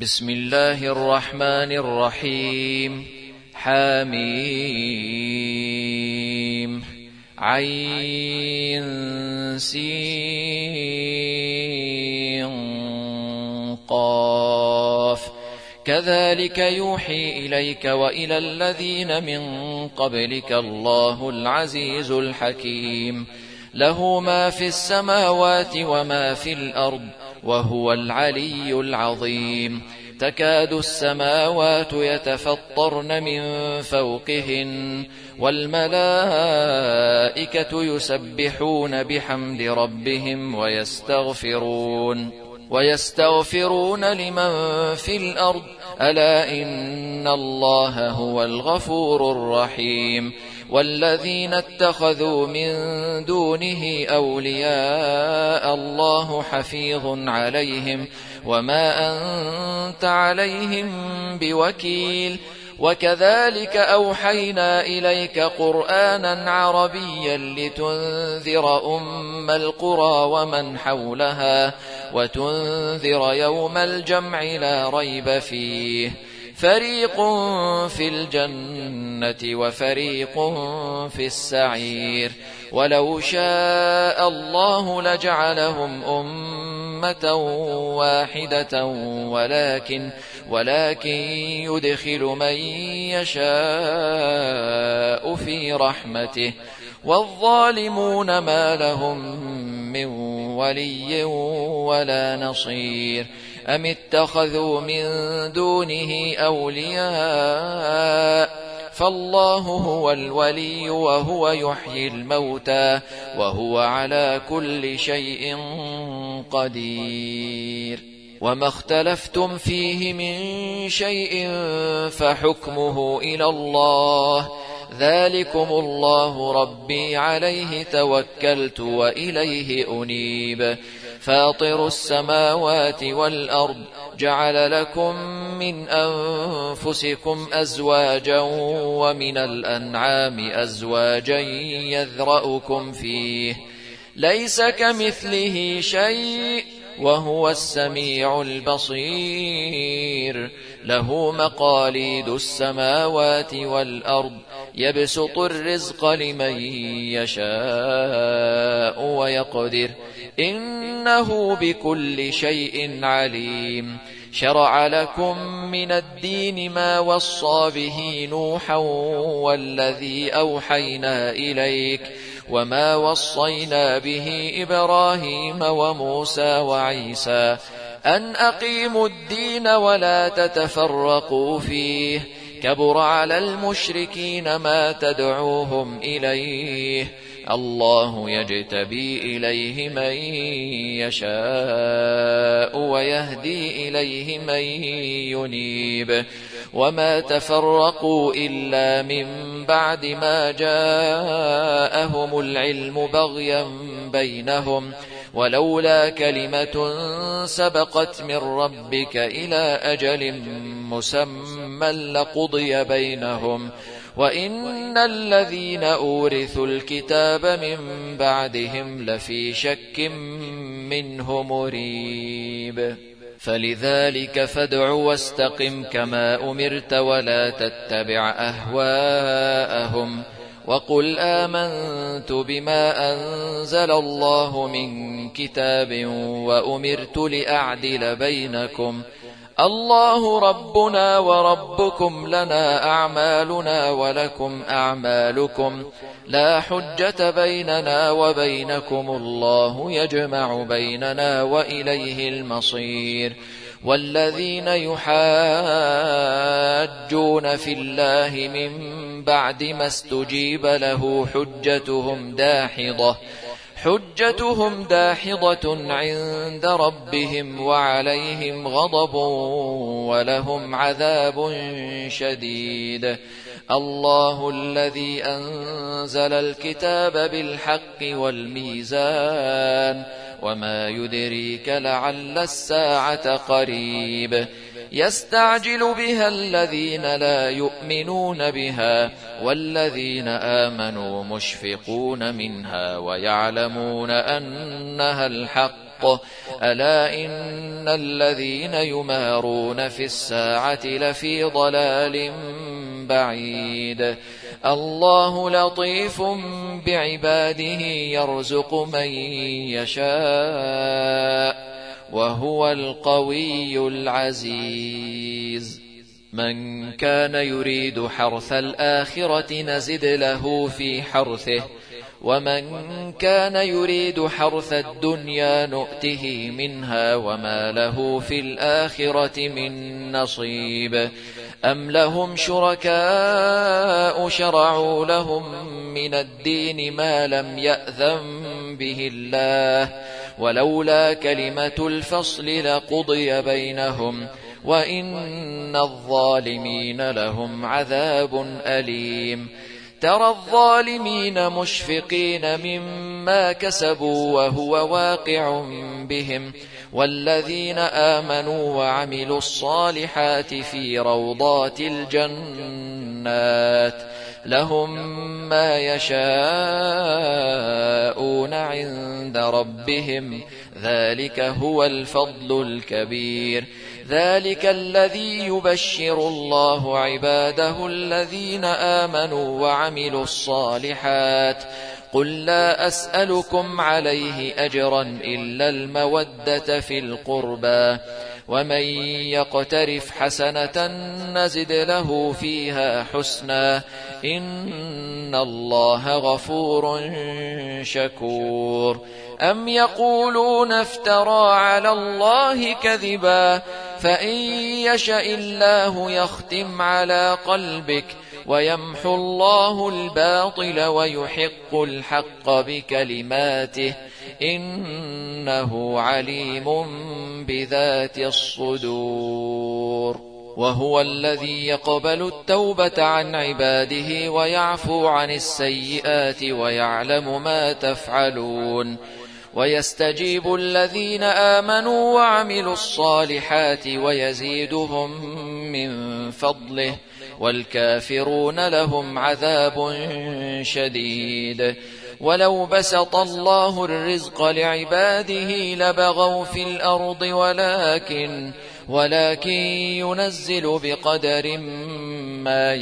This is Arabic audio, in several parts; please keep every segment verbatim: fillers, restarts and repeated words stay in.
بسم الله الرحمن الرحيم. حميم عين سين قاف كذلك يوحي إليك وإلى الذين من قبلك الله العزيز الحكيم. له ما في السماوات وما في الأرض وهو العلي العظيم. تكاد السماوات يتفطرن من فوقهن والملائكة يسبحون بحمد ربهم ويستغفرون ويستغفرون لمن في الأرض ألا إن الله هو الغفور الرحيم. والذين اتخذوا من دونه أولياء الله حفيظ عليهم وما أنت عليهم بوكيل. وكذلك أوحينا إليك قرآنا عربيا لتنذر أم القرى ومن حولها وتنذر يوم الجمع لا ريب فيه. فريق في الجنة وفريق في السعير. ولو شاء الله لجعلهم أمة واحدة ولكن ولكن يدخل من يشاء في رحمته والظالمون ما لهم من ولي ولا نصير. أم اتخذوا من دونه أولياء فالله هو الولي وهو يحيي الموتى وهو على كل شيء قدير. وما اختلفتم فيه من شيء فحكمه إلى الله ذلكم الله ربي عليه توكلت وإليه أنيب. فاطر السماوات والأرض جعل لكم من أنفسكم أزواجا ومن الأنعام أزواجا يذرأكم فيه ليس كمثله شيء وهو السميع البصير. له مقاليد السماوات والأرض يبسط الرزق لمن يشاء ويقدر إنه بكل شيء عليم. شرع لكم من الدين ما وصى به نوحا والذي أوحينا إليك وما وصينا به إبراهيم وموسى وعيسى أن أقيموا الدين ولا تتفرقوا فيه. كبر على المشركين ما تدعوهم إليه. الله يجتبي إليه من يشاء ويهدي إليه من ينيب. وما تفرقوا إلا من بعد ما جاءهم العلم بغيا بينهم ولولا كلمة سبقت من ربك إلى أجل مسمى لقضي بينهم وإن الذين أورثوا الكتاب من بعدهم لفي شك منه مريب. فلذلك فادع واستقم كما أمرت ولا تتبع أهواءهم وقل آمنت بما أنزل الله من كتاب وأمرت لأعدل بينكم الله ربنا وربكم لنا أعمالنا ولكم أعمالكم لا حجة بيننا وبينكم الله يجمع بيننا وإليه المصير. والذين يحاجون في الله من بعد ما استجيب له حجتهم داحضة حجتهم داحضة عند ربهم وعليهم غضب ولهم عذاب شديد. الله الذي أنزل الكتاب بالحق والميزان وما يدريك لعل الساعة قريب. يستعجل بها الذين لا يؤمنون بها والذين آمنوا مشفقون منها ويعلمون أنها الحق ألا إن الذين يمارون في الساعة لفي ضلال بعيد الله لطيف بعباده يرزق من يشاء وهو القوي العزيز من كان يريد حرث الآخرة نزد له في حرثه ومن كان يريد حرث الدنيا نؤته منها وما له في الآخرة من نصيب أم لهم شركاء شرعوا لهم من الدين ما لم يأذن به الله ولولا كلمة الفصل لقضي بينهم وإن الظالمين لهم عذاب أليم ترى الظالمين مشفقين مما كسبوا وهو واقع بهم والذين آمنوا وعملوا الصالحات في روضات الجنات لهم ما يشاءون عند ربهم ذلك هو الفضل الكبير ذلك الذي يبشر الله عباده الذين آمنوا وعملوا الصالحات قل لا أسألكم عليه أجرا إلا المودة في القربى ومن يقترف حسنة نزد له فيها حسنا إن الله غفور شكور أم يقولون افترى على الله كذبا فإن يشاء الله يختم على قلبك ويمحو الله الباطل ويحق الحق بكلماته إنه عليم بذات الصدور وهو الذي يقبل التوبة عن عباده ويعفو عن السيئات ويعلم ما تفعلون ويستجيب الذين آمنوا وعملوا الصالحات ويزيدهم من فضله والكافرون لهم عذاب شديد ولو بسط الله الرزق لعباده لبغوا في الأرض ولكن ولكن ينزل بقدر ما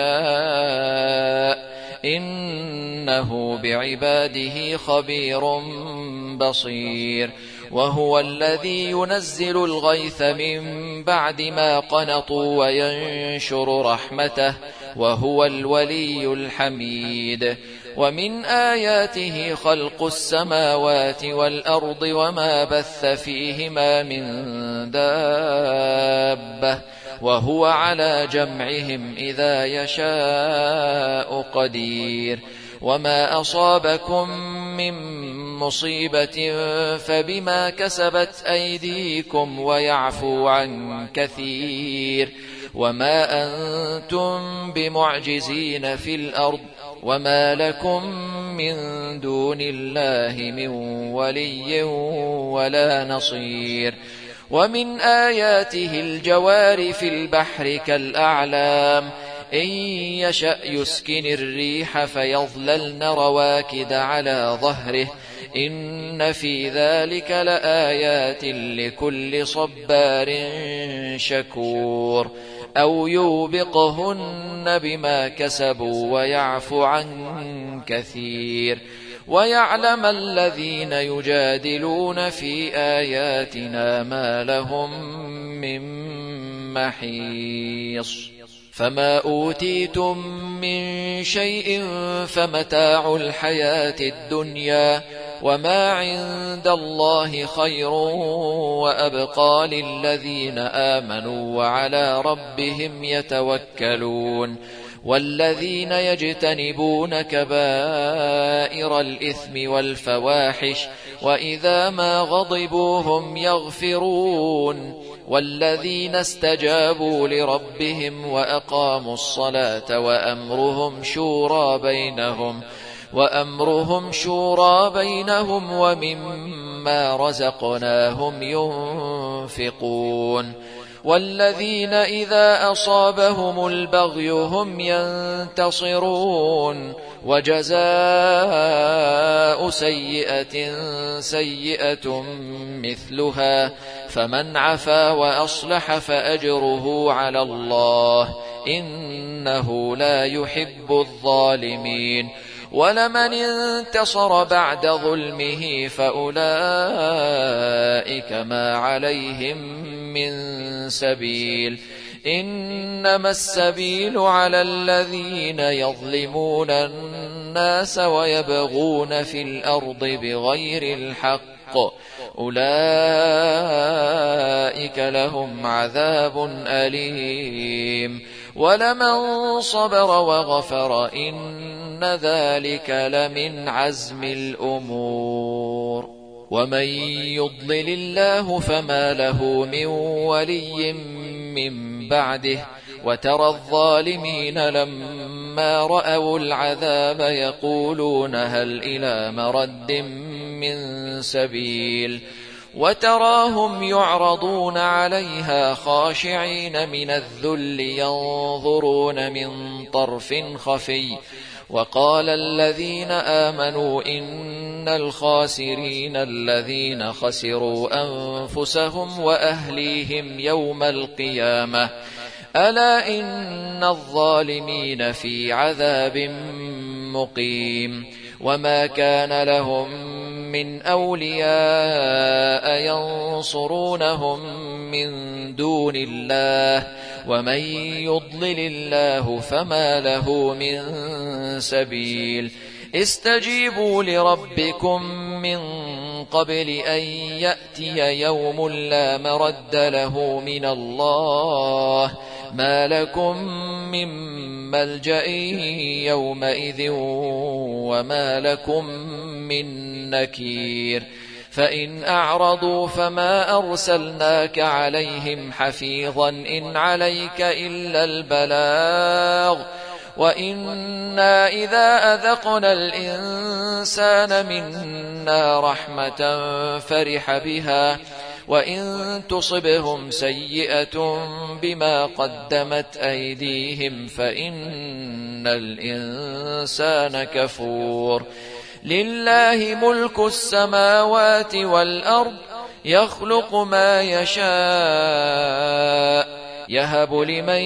يشاء إنه بعباده خبير بصير وهو الذي ينزل الغيث من بعد ما قنطوا وينشر رحمته وهو الولي الحميد ومن آياته خلق السماوات والأرض وما بث فيهما من دابة وهو على جمعهم إذا يشاء قدير وما أصابكم من مصيبة فبما كسبت أيديكم ويعفو عن كثير وما أنتم بمعجزين في الأرض وما لكم من دون الله من ولي ولا نصير ومن آياته الجوار في البحر كالأعلام إن يشأ يسكن الريح فيظللن رواكد على ظهره إن في ذلك لآيات لكل صبار شكور أو يوبقهن بما كسبوا ويعفو عن كثير ويعلم الذين يجادلون في آياتنا ما لهم من محيص فما أوتيتم من شيء فمتاع الحياة الدنيا وما عند الله خير وأبقى للذين آمنوا وعلى ربهم يتوكلون والذين يجتنبون كبائر الإثم والفواحش وإذا ما غضبوا هم يغفرون والذين استجابوا لربهم وأقاموا الصلاة وأمرهم شورى بينهم وأمرهم شورى بينهم ومما رزقناهم ينفقون والذين إذا أصابهم البغي هم ينتصرون وجزاء سيئة سيئة مثلها فمن عفا وأصلح فأجره على الله إنه لا يحب الظالمين ولمن انتصر بعد ظلمه فأولئك ما عليهم من سبيل إنما السبيل على الذين يظلمون الناس ويبغون في الأرض بغير الحق أولئك لهم عذاب أليم ولمن صبر وغفر إن ذلك لمن عزم الأمور ومن يضلل الله فما له من ولي من بعده وترى الظالمين لما رأوا العذاب يقولون هل إلى مرد من سبيل وتراهم يعرضون عليها خاشعين من الذل ينظرون من طرف خفي وقال الذين آمنوا إن الخاسرين الذين خسروا أنفسهم وأهليهم يوم القيامة ألا إن الظالمين في عذاب مقيم وما كان لهم من أولياء ينصرونهم من دون الله ومن يضلل الله فما له من سبيل استجيبوا لربكم من قبل أن يأتي يوم لا مرد له من الله ما لكم من ملجأ يومئذ وما لكم من نكير فإن أعرضوا فما أرسلناك عليهم حفيظا إن عليك إلا البلاغ وإنا إذا أذقنا الإنسان منا رحمة فرح بها وإن تصبهم سيئة بما قدمت أيديهم فإن الإنسان كفور لله ملك السماوات والأرض يخلق ما يشاء يهب لمن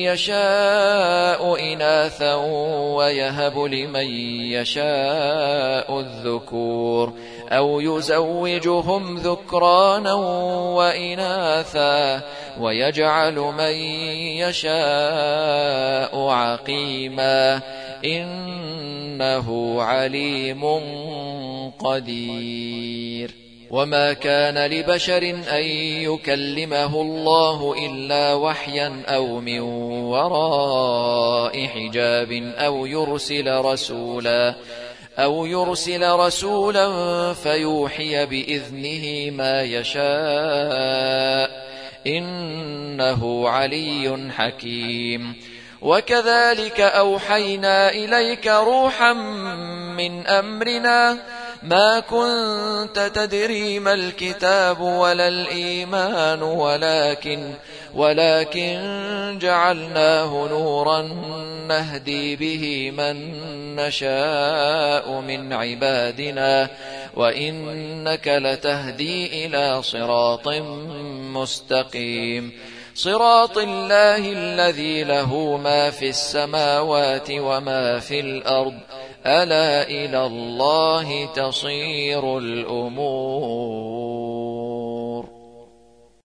يشاء إناثا ويهب لمن يشاء الذكور أو يزوجهم ذكرانا وإناثا ويجعل من يشاء عقيما إنه عليم قدير وما كان لبشر أن يكلمه الله إلا وحيا أو من وراء حجاب أو يرسل رسولا أو يرسل رسولا فيوحي بإذنه ما يشاء إنه علي حكيم وكذلك أوحينا إليك روحا من أمرنا ما كنت تدري ما الكتاب ولا الإيمان ولكن ولكن جعلناه نورا نهدي به من نشاء من عبادنا وإنك لتهدي إلى صراط مستقيم صراط الله الذي له ما في السماوات وما في الأرض ألا إلى الله تصير الأمور.